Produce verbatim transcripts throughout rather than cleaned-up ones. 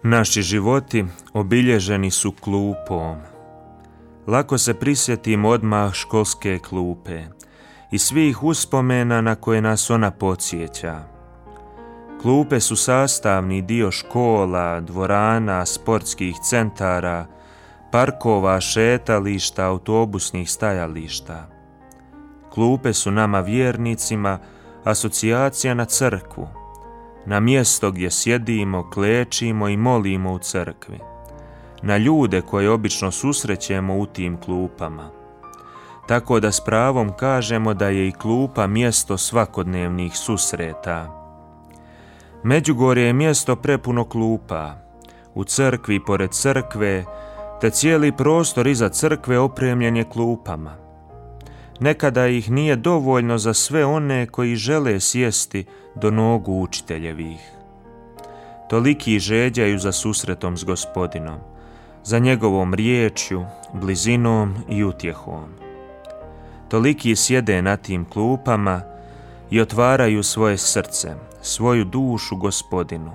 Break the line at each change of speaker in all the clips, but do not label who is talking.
Naši životi obilježeni su klupom. Lako se prisjetimo odmah školske klupe i svih uspomena na koje nas ona podsjeća. Klupe su sastavni dio škola, dvorana, sportskih centara, parkova, šetališta, autobusnih stajališta. Klupe su nama vjernicima asocijacija na crkvu, na mjesto gdje sjedimo, klečimo i molimo u crkvi, na ljude koje obično susrećemo u tim klupama. Tako da s pravom kažemo da je i klupa mjesto svakodnevnih susreta. Međugorje je mjesto prepuno klupa, u crkvi i pored crkve, te cijeli prostor iza crkve opremljen je klupama. Nekada ih nije dovoljno za sve one koji žele sjesti do nogu učiteljevih. Toliki žeđaju za susretom s Gospodinom, za njegovom riječju, blizinom i utjehom. Toliki sjede na tim klupama i otvaraju svoje srce, svoju dušu Gospodinu.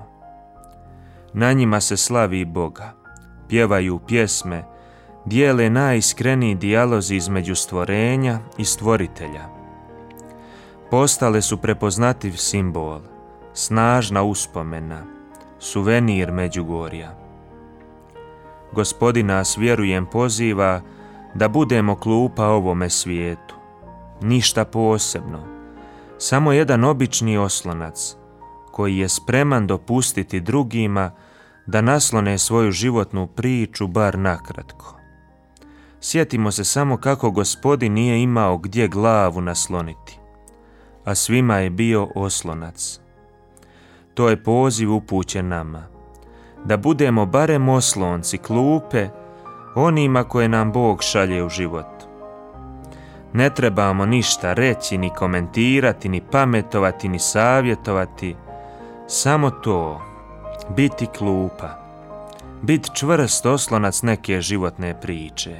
Na njima se slavi Boga, pjevaju pjesme, dijele najiskreniji dijalozi između stvorenja i stvoritelja. Postale su prepoznativ simbol, snažna uspomena, suvenir Međugorja. Gospodin nas, vjerujem, poziva da budemo klupa ovome svijetu. Ništa posebno, samo jedan obični oslonac koji je spreman dopustiti drugima da naslone svoju životnu priču bar nakratko. Sjetimo se samo kako Gospodin nije imao gdje glavu nasloniti, a svima je bio oslonac. To je poziv upućen nama, da budemo barem oslonci, klupe, onima koje nam Bog šalje u život. Ne trebamo ništa reći, ni komentirati, ni pametovati, ni savjetovati, samo to, biti klupa, biti čvrst oslonac neke životne priče.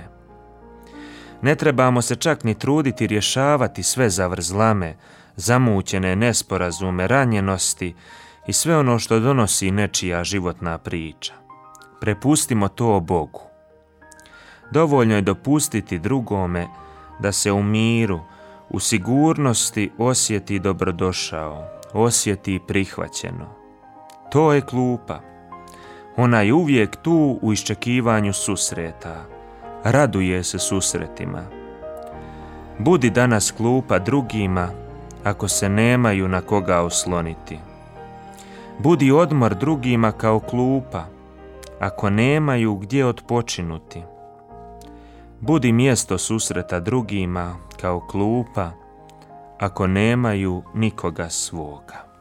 Ne trebamo se čak ni truditi rješavati sve zavrzlame, zamućene nesporazume, ranjenosti i sve ono što donosi nečija životna priča. Prepustimo to Bogu. Dovoljno je dopustiti drugome da se u miru, u sigurnosti osjeti dobrodošao, osjeti prihvaćeno. To je klupa. Ona je uvijek tu u iščekivanju susreta. Raduje se susretima. Budi danas klupa drugima ako se nemaju na koga osloniti. Budi odmor drugima kao klupa ako nemaju gdje odpočinuti. Budi mjesto susreta drugima kao klupa ako nemaju nikoga svoga.